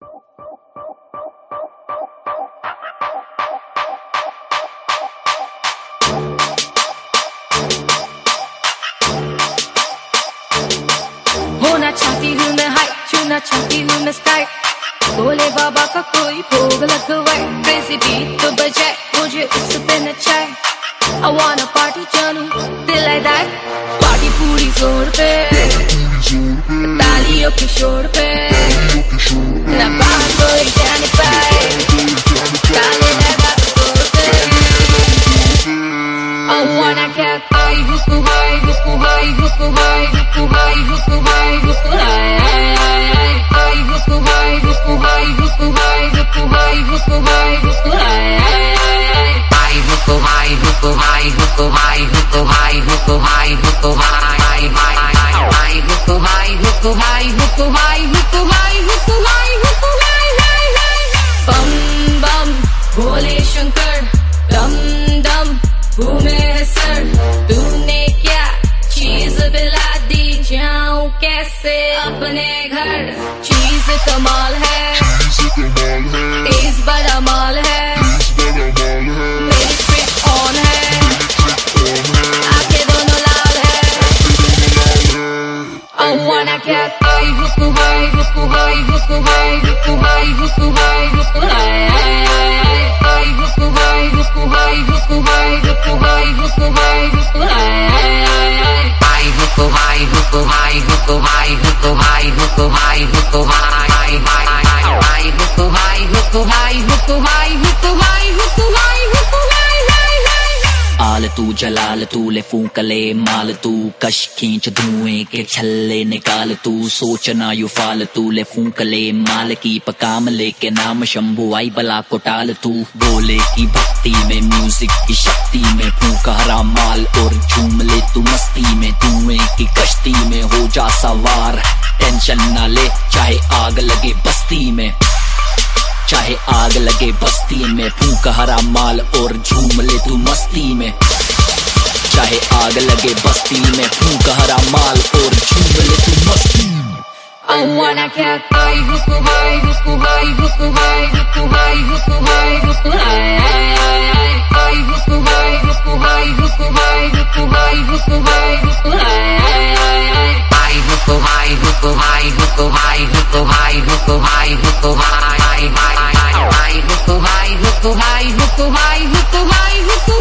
होना चाहती हूँ मैं हाई, छूना चाहती हूँ मैं स्टाइल, भोले बाबा का कोई भोग लगवाए, क्रेजी बीट तो बजाए, मुझे उस पे नचाए। I wanna party जानू दिल like that, पार्टी पूरी जोर पे, तालियों के शोर पे, ना बाहर कोई जाने पाए, ताले लगा जोर पे। I wanna get high, हुक्कू हाई, हुक्कू हाई, हुक्कू हाई, हुक्कू हाई, हुक्कू हाई, हुक्कू हाई, हाई हुक्कू हाई, हुक्कू हाई, हुक्कू हाई, हुक्कू हाई, हुक्कू हाई, हुक्कू हाई, हाई हुक्कू हाई, हुक्कू हाई, हुक्कू हाई, हुक्कू हाई, हुक्कू हाई, हुक्कू हाई, हाई हुक्कू हाई, हुक्कू हाई, हुक्कू हाई, हुक्कू हाई, हुक्कू हाई, हुक्कू हाई, हाई हाई। बम बम भोले शंकर, दम दम घूमे है सर, तूने क्या चीज पिला दी, जाऊं कैसे अपने घर। चीज कमाल है, तेज बड़ा माल है, मेरी ट्रिक ऑन है, आंखें दोनों लाल है। I wanna get high, हुक्कू हाई, हुक्कू हाई, हुक्कू हाई, हुक्कू हाई, हुक्कू हाई, हुक्कू हाई, हाई हुक्कू हाई, हुक्कू हाई, हुक्कू हाई, हुक्कू हाई, हुक्कू हाई, हुक्कू हाई, हाई हुक्कू हाई, हुक्कू हाई, हुक्कू हाई, हुक्कू हाई, हुक्कू हाई, हुक्कू हाई, हाई हुक्कू हाई, हुक्कू हाई, हुक्कू हाई, हुक्कू हाई, हुक्कू हाई, हुक्कू हाई, हाई हाई। आल तू जलाल तू ले फूंकले माल तू, कश खींच धुएं के छल्ले निकाल तू, सोचना यू फाल तू ले फूंकले माल की पकाम लेके नाम शंभू आई बला को टाल तू। बोले की भक्ति में म्यूजिक की शक्ति में फूंक हरा माल और झूम ले तू मस्ती में, धुएं की कश्ती में हो जा सवार, टेंशन ना ले चाहे आग लगे बस्ती में, चाहे आग लगे बस्ती में, फूंक हरा माल और झूम ले तू मस्ती में, चाहे आग लगे बस्ती में, फूंक हरा माल और झूम ले तू मस्ती में। I wanna get high, हुक्कू हाई, हुक्कू हाई, हुक्कू हाई, हुक्कू हाई, हुक्कू हाई, हुक्कू हाई, हाई हुक्कू हाई, हुक्कू हाई, हुक्कू हाई, हुक्कू हाई, हुक्कू हाई, हुक्कू हाई, हाई हुक्कू हाई, हुक्कू हाई, हुक्कू हाई, हुक्कू हाई, हुक्कू हाई, हुक्कू हाई, हाई हुक्कू हाई, हुक्कू हाई, हुक्कू हाई, हुक्कू हाई, हुक्कू